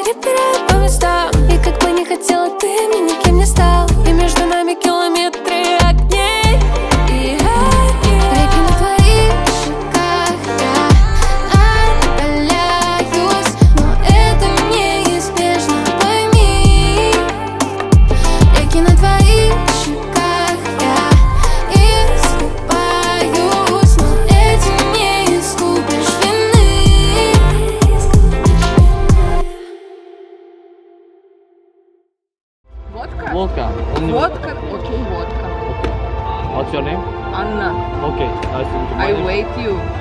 не теряют по местам. И как бы не хотела, ты мне никем не стал. И между нами километры огней и реки на твоих щеках. Я отдаляюсь, но это неизбежно, пойми. Реки на твоих щеках. Я искупаюсь, но этим не искупишь вины. Vodka? Vodka. Only Vodka? Okay, vodka. Okay. What's your name? Anna, Okay. Nice to meet you. My I name- wait you.